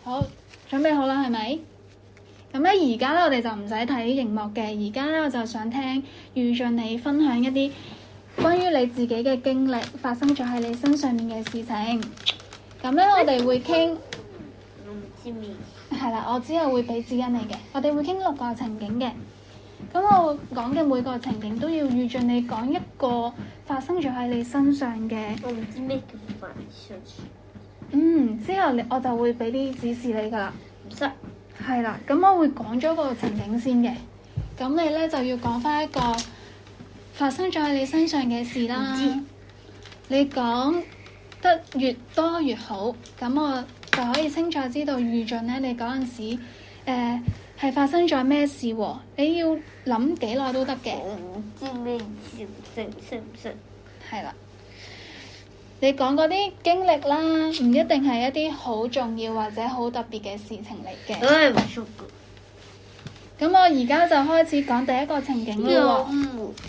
好，準備好啦，係咪？咁咧，而家咧我哋就唔使睇熒幕嘅。而家咧，我就想聽預進你分享一啲關於你自己嘅經歷，發生咗喺你身上面嘅事情。咁咧，我哋會傾。 我唔知咩。 係啦，我之後會俾指引你嘅。我哋會傾6個情景嘅。咁我講嘅每個情景都要預進你講一個發生咗喺你身上嘅。 我唔知咩叫發生咗。 之後我就會俾啲指示你噶啦。 唔識。 係啦，咁我會講咗個情景先嘅。咁你咧就要講翻一個發生咗喺你身上嘅事啦。你講得越多越好，咁我就可以清楚知道預進咧你嗰陣時係發生咗咩事喎。你要諗幾耐都得嘅。 我唔知咩意思，識唔識？ 係啦，你講嗰啲經歷啦，唔一定係一啲好重要或者好特別嘅事情嚟嘅。 唔熟㗎。 咁我而家就開始講第一個情景啦喎。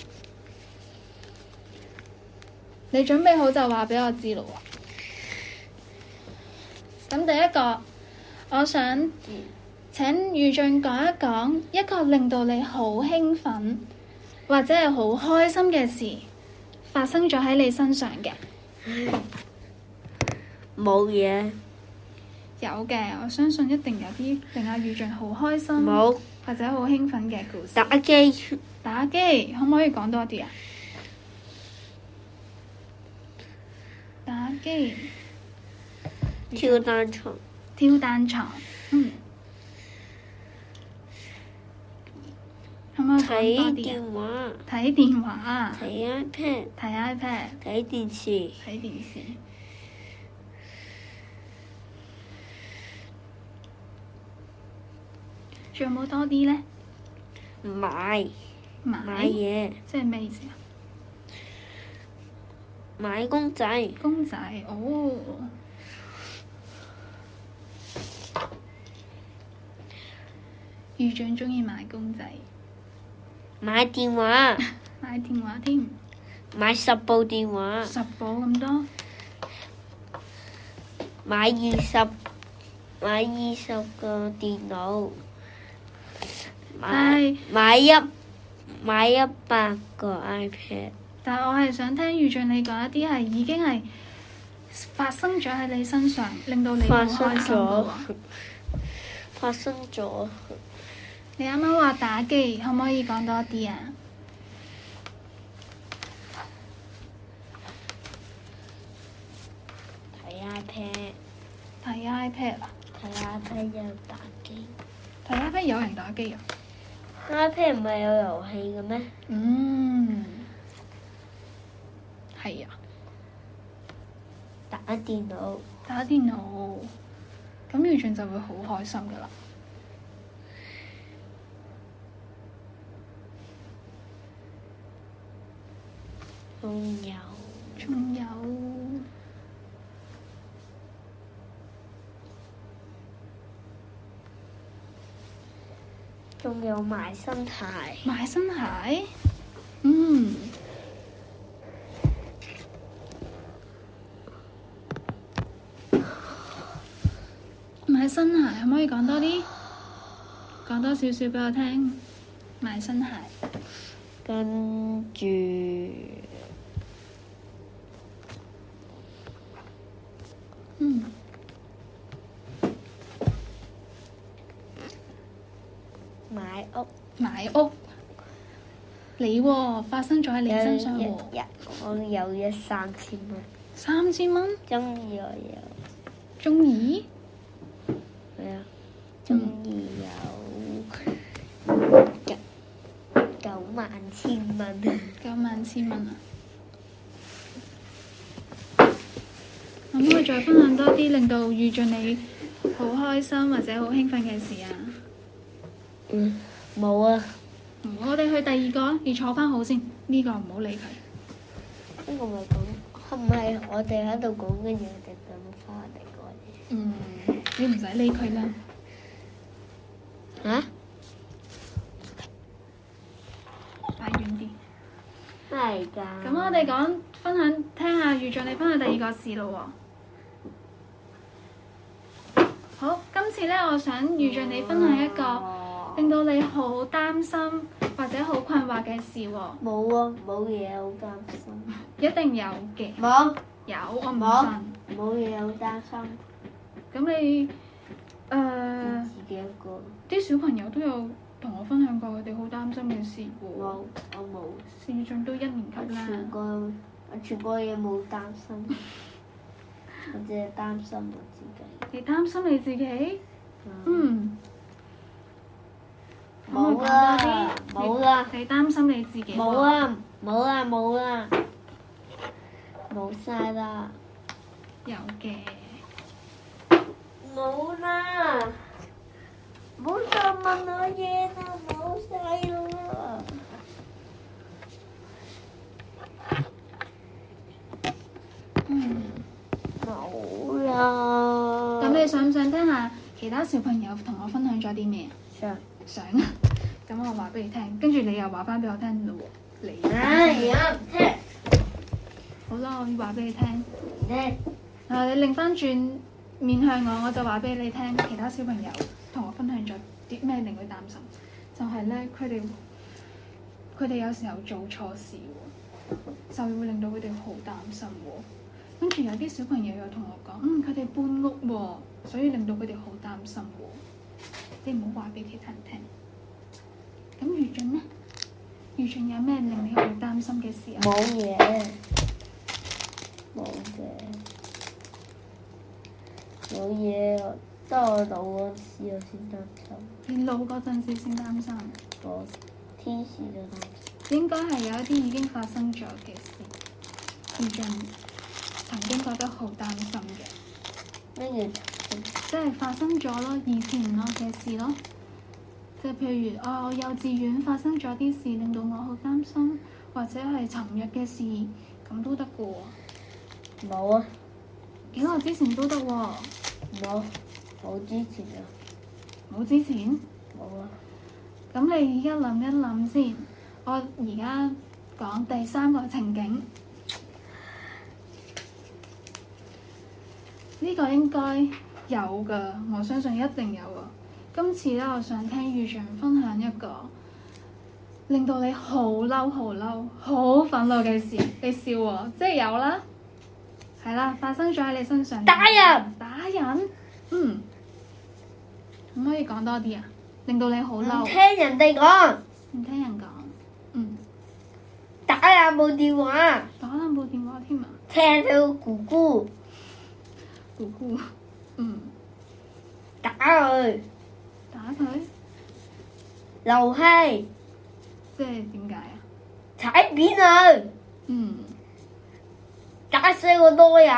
你準備好就話俾我知咯喎。咁第一個，我想請預進講一講一個令到你好興奮或者係好開心嘅事發生咗喺你身上嘅。 冇嘢。 有嘅，我相信一定有啲令阿預進好開心冇或者好興奮嘅故事。 打機。 打機可唔可以講多啲啊？打機。 跳單床。 跳單床。可唔可以講多啲啊？ 睇電話。 睇電話。 睇 iPad。 睇 iPad。 睇電視。 睇電視。仲有冇多啲咧？ 買嘢。 即係咩意思啊？ 買公仔。 公仔哦。預進鍾意買公仔。 買電話。 買電話添。 買10部電話。 10部咁多。 買20個電腦。買100個 iPad。 但係我係想聽預進你講一啲係已經係發生咗喺你身上，令到你好開心嘅喎。 發生咗。 你啱啱話打機，可唔可以講多啲啊？ 睇 iPad。 睇 iPad 啊？ 睇 iPad 有打機。 睇 iPad 有人打機啊？ iPad 唔係有遊戲嘅咩？ 係啊。 打電腦。 打電腦，咁預進就會好開心噶啦。 仲有買新鞋。 買新鞋？買新鞋可唔可以講多啲？講多少少俾我聽。買新鞋。 跟住買屋。 買屋。你喎，發生咗喺你身上喎。 我有咗3000蚊。 3000蚊？ 中意我有。 中意？ 係啊，中意有91000蚊。 91000蚊啊！可唔可以再分享多啲令到預進你好開心或者好興奮嘅事啊？ 冇啊。 我哋去第二個，你坐翻好先。呢個唔好理佢。 呢個咪講，係咪我哋喺度講嘅嘢，我哋等翻我哋講嘢？ 你唔使理佢啦。擺遠啲。 係㗎。 咁我哋聽下預進你分享第二個事咯喎。好，今今次咧，我想預象你分享一個令到你好擔心或者好困惑嘅事喎。 冇啊，冇嘢好擔心。 一定有嘅。 冇。 有，我唔冇信。 冇嘢好擔心。 咁你自己一個。 啲小朋友都有同我分享過佢哋好擔心嘅事喎。 冇，我冇。 視像都1年級啦。 我全個嘢冇擔心，我只係擔心我自己。 你擔心你自己？嗯。 冇啦，冇啦。 你擔心你自己？ 冇啊，冇啊，冇啊，冇晒啦。 有嘅。 冇啦，冇再問我嘢啦，冇晒啦。冇啦。 咁你想唔想聽下其他小朋友同我分享咗啲咩？想啊！咁我話俾你聽，跟住你又話翻俾我聽咯喎。你而家唔聽。 好啦，我要話俾你聽。 聽。 你擰翻轉面向我，我就話俾你聽，其他小朋友同我分享咗啲咩令佢擔心。就係咧，佢哋有時候做錯事喎，就會令到佢哋好擔心喎。跟住有啲小朋友又同我講，佢哋搬屋喎，所以令到佢哋好擔心喎。你唔好話俾其他人聽。咁余俊呢？余俊有咩令你好擔心嘅事啊？ 冇嘢，冇嘢，得我老嗰時我先擔心。 你老嗰陣時先擔心？ 我天時就擔心。 應該係有一啲已經發生咗嘅事，余俊曾經覺得好擔心嘅。 咩叫？ 即係發生咗咯，以前嘅事咯。即係譬如我幼稚園發生咗啲事，令到我好擔心，或者係尋日嘅事，咁都得嘅喎。 冇啊。 幾耐之前都得喎。 冇之前啊。 冇之前？ 冇啊。 咁你而家諗一諗先，我而家講第3個情景。呢個應該有㗎，我相信一定有啊。今次咧，我想聽余俊分享一個令到你好嬲、好嬲、好憤怒嘅事。你笑喎，即係有啦，係啦，發生咗喺你身上。 打人。 可唔可以講多啲啊？令到你好嬲。 唔聽人哋講。 唔聽人講。 打爛部電話。 打爛部電話添啊！ 踢到姑姑。打佢。 打佢？ 流氣。 即係點解啊？ 踩扁佢。打死我都有。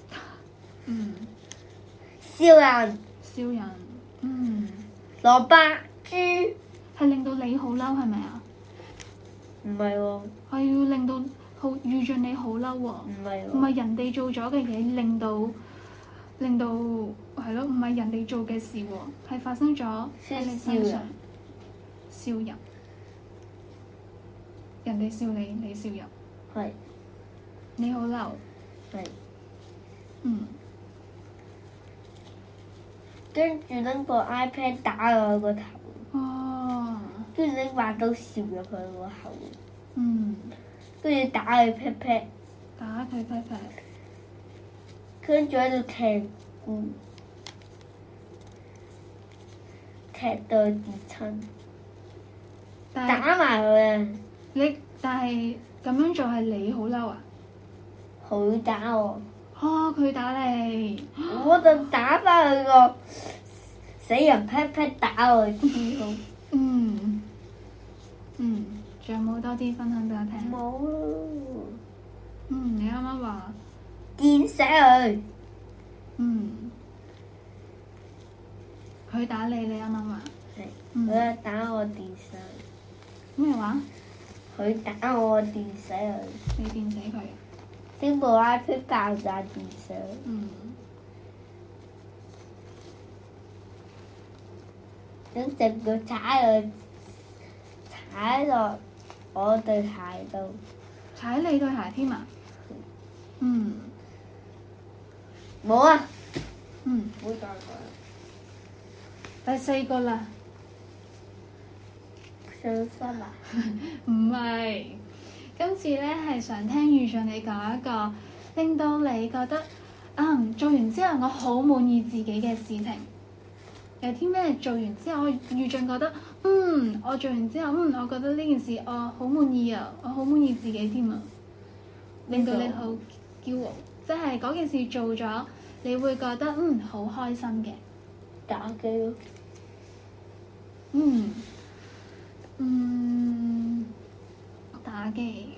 笑人。蘿蔔豬。 係令到你好嬲係咪啊？ 唔係喎。 係要令到遇盡你好嬲喎。 唔係喎。 唔係人哋做咗嘅嘢令到係咯，唔係人哋做嘅事喎，係發生咗喺你身上。笑人。人哋笑你，你笑人。 係。 你好嬲。 係。跟住拎個 iPad 打我個頭。跟住拎把刀攝入佢個口。跟住打佢 pat pat。跟住喺度踢鼓，踢到佢跌親，打埋佢啊！ 但係咁樣做係你好嬲啊？ 佢打我。 佢打你。 我就打翻佢個死人 pat pat 打我知道。 仲有冇多啲分享俾我聽？ 冇咯。 你啱啱話電死佢。 佢打你，你啱啱話。 佢打我電死佢。 咩話？ 佢打我電死佢。 你電死佢？ 整部 iPad 爆炸電死佢。整隻腳踩落我對鞋度。 踩你對鞋添啊？ 冇啊。唔好再講啦。 第4個啦。 想分啊？ 唔係，今次咧係想聽遇上你講一個令到你覺得做完之後我好滿意自己嘅事情。有啲咩做完之後，我遇上覺得我做完之後我覺得呢件事我好滿意啊，我好滿意自己添啊，令到你好驕傲，即係嗰件事做咗，你會覺得好開心嘅。 打機咯。 打機。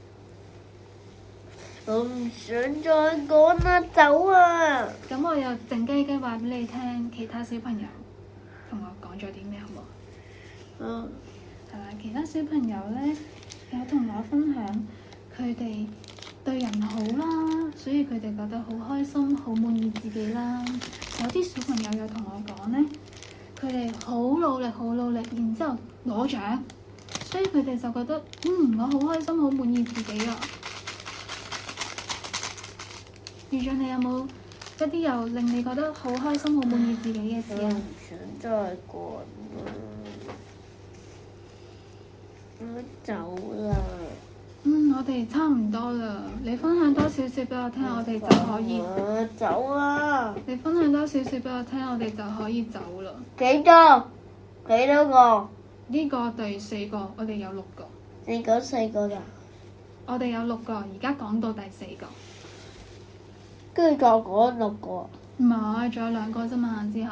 我唔想再講啦，走啊！ 咁我又靜雞雞話俾你聽，其他小朋友同我講咗啲咩好冇？係啦，其他小朋友咧有同我分享佢哋對人好啦，所以佢哋覺得好開心、好滿意自己啦。有啲小朋友又同我講咧，佢哋好努力、好努力，然之後攞獎，所以佢哋就覺得我好開心、好滿意自己啊！遇上你有冇一啲又令你覺得好開心、好滿意自己嘅事啊？ 我唔想再講啦，我走啦。 我哋差唔多啦，你分享多少少俾我聽，我哋就可以。 我走啦！ 你分享多少少俾我聽，我哋就可以走啦。 幾多個？ 呢個第4個，我哋有6個。 你講4個咋？ 我哋有6個，而家講到第4個。 跟住再講6個。 唔係，仲有2個啫嘛。之後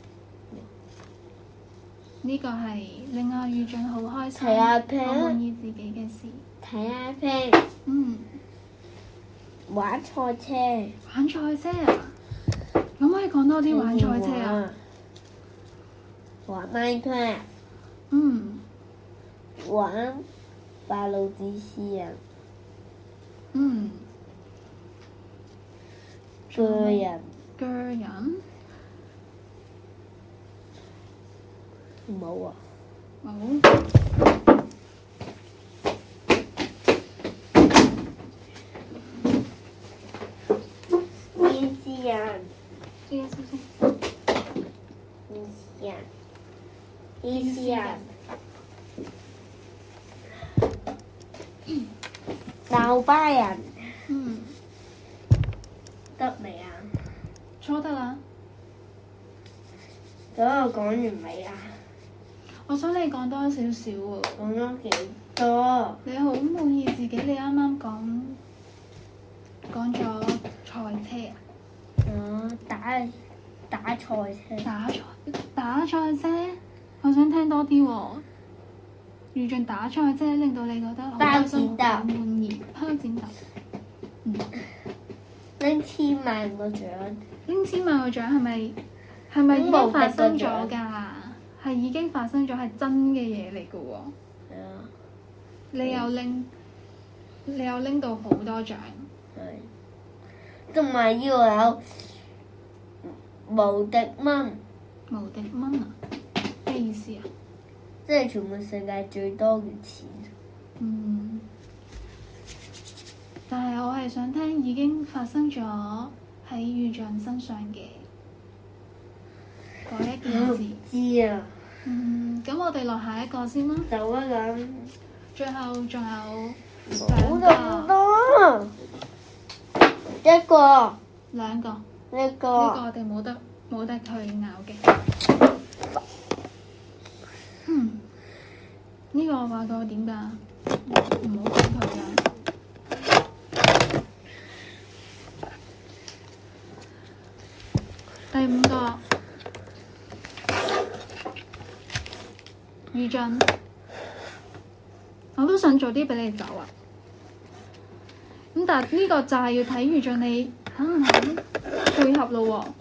呢個係令我遇上好開心、好滿意自己嘅事。 睇 iPad。玩賽車。 玩賽車啊？可唔可以講多啲玩賽車啊？ 玩 Minecraft。玩法老之詩人。鋸人。冇啊。 冇。 電視人。鬧巴人。得未啊？ 初得啦。 咁我講完未啊？ 我想你講多少少喎。 講咗幾多？ 你好滿意自己？你啱啱講咗賽車啊？ 打賽車。 打賽車？我想聽多啲喎。遇上打賽車令到你覺得好開心、好滿意。拋剪揼。 拎1000萬個獎。 拎1000萬個獎係咪已經發生咗㗎？係已經發生咗，係真嘅嘢嚟㗎喎。 係啊。 你有拎到好多獎。 係。同埋要有無敵蚊。 無敵蚊啊？咩意思啊？ 即係全部世界最多嘅錢。 但係我係想聽已經發生咗喺遇象身上嘅嗰一件事。 知啊。 咁我哋落下一個先啦。 走啊咁。 最後仲有 2個。1個。 2個。 呢個我哋冇得去咬嘅。呢個我話過點㗎？唔好講佢㗎。第5個。遇象，我都想早啲俾你走啊！咁但係呢個就係要睇遇象你肯唔肯配合咯喎。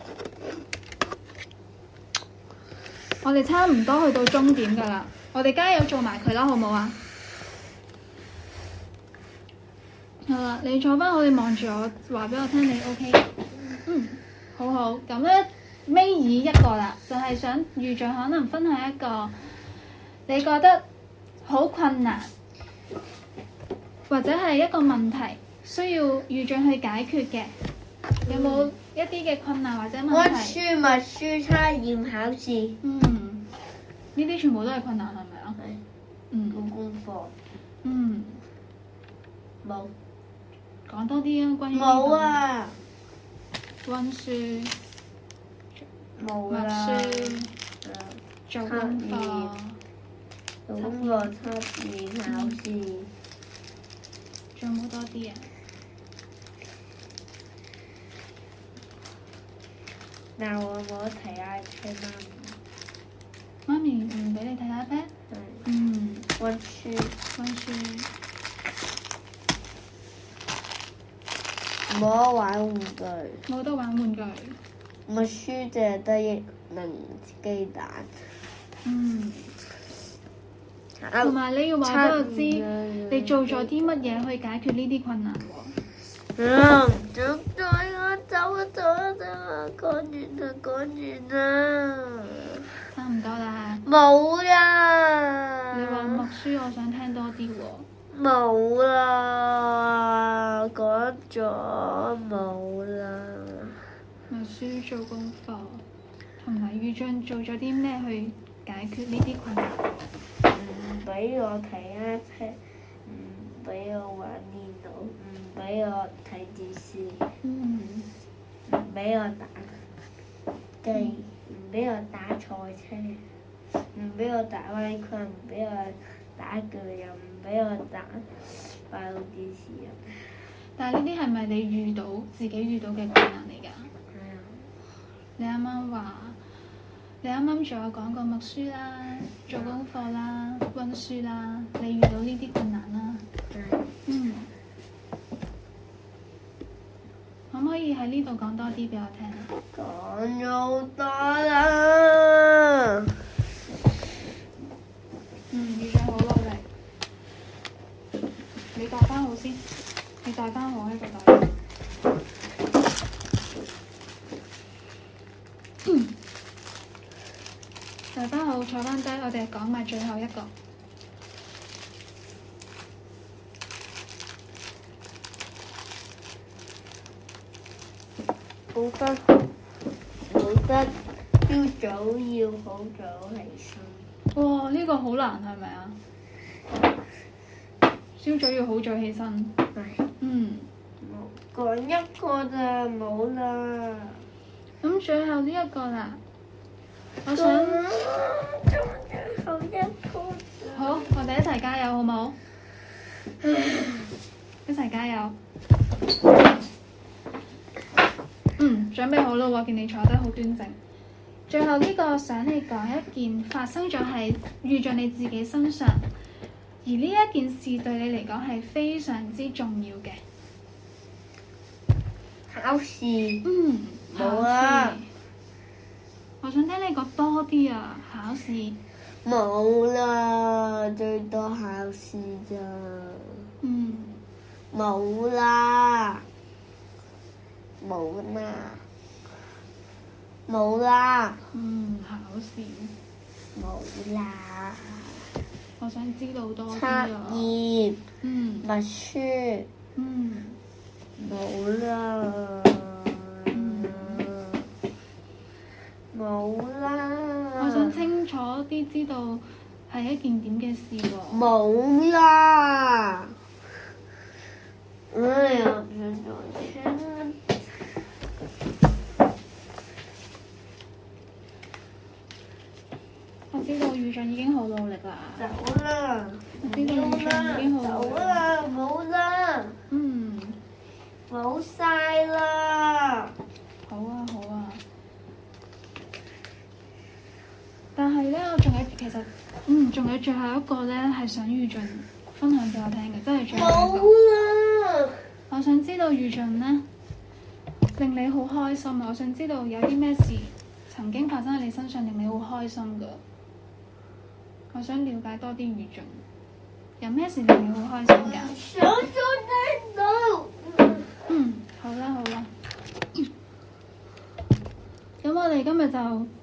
我哋差唔多去到終點㗎啦，我哋加油做埋佢啦，好唔好啊？好啦，你坐翻好，你望住我，話俾我聽你 OK。好好。咁咧尾二一個啦，就係想遇象可能分享一個你覺得好困難，或者係一個問題需要遇象去解決嘅，有冇一啲嘅困難或者問溫題。 書、默書、測驗、考試。 呢啲全部都係困難，係咪啊？ 係。做功課。冇。 講多啲啊，關於冇啊。 溫書。 冇啦。 默書。做功課。 做功課、測驗、考試。 仲有冇多啲啊？ 但我冇得睇 iPad 媽咪唔俾你睇 iPad？ 溫書。冇得玩玩具。 冇得玩玩具。 默書淨係得一零雞蛋。 同埋你要話俾我知，你做咗啲乜嘢去解決呢啲困難喎？ 講完啦。 差唔多啦。 冇呀。 你話默書，我想聽多啲喎。 冇啦，講咗冇啦。 默書、做功課，同埋宇俊做咗啲咩去解決呢啲困難？ 唔俾我睇 iPad，唔俾我玩電腦，唔俾我睇電視，唔俾我打機，唔俾我打賽車，唔俾我打Minecraft，唔俾我打巨人，唔俾我打閉路電視人。 但係呢啲係咪你自己遇到嘅困難嚟㗎？你啱啱仲有講過默書啦、做功課啦、溫書啦，你遇到呢啲困難啦。可唔可以喺呢度講多啲俾我聽啊？ 講咗好多啦。 宇俊好努力。你戴翻好先，你戴翻好喺個袋。戴翻好，坐翻低，我哋講埋最後一個。 冇得朝早要好早起身。 哇！呢個好難係咪啊？朝早要好早起身。 講一個咋，冇啦。 咁最後呢一個啦，我想最後一個。 好，我哋一齊加油好冇？一齊加油。準備好啦喎，見你坐得好端正。最後呢個想你講一件發生咗喺遇在你自己身上，而呢一件事對你嚟講係非常之重要嘅。 考試。 冇啊。我想聽你講多啲啊，考試。 冇啦，最多考試咋。冇啦。 考試。 冇啦。 我想知道多啲測啊。 驗。默書。冇啦。冇啦。 我想清楚啲知道係一件點嘅事喎。 冇啦。哎呀， 我知道宇俊已經好努力啦。 走啦。 我知道宇俊已經好努力啦。 冇啦。冇晒啦。 好啊，好啊。但係咧，我仲有最後一個咧，係想宇俊分享俾我聽嘅，真係最後一個。 冇啦。 我想知道宇俊咧令你好開心啊！我想知道有啲咩事曾經發生喺你身上令你好開心㗎。我想了解多啲宇俊，有咩事令你好開心㗎？ 想聽到。 好啦。咁我哋今日就